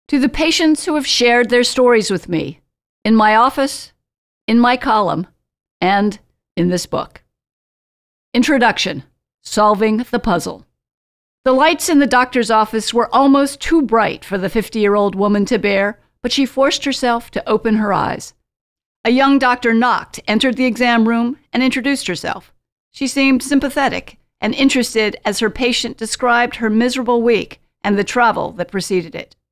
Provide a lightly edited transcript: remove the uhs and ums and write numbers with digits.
To the patients who have shared their stories with me, in my office, in my column, and in this book. Introduction: Solving the Puzzle. The lights in the doctor's office were almost too bright for the 50-year-old woman to bear, but she forced herself to open her eyes. A young doctor knocked, entered the exam room, and introduced herself. She seemed sympathetic and interested as her patient described her miserable week and the travel that preceded it.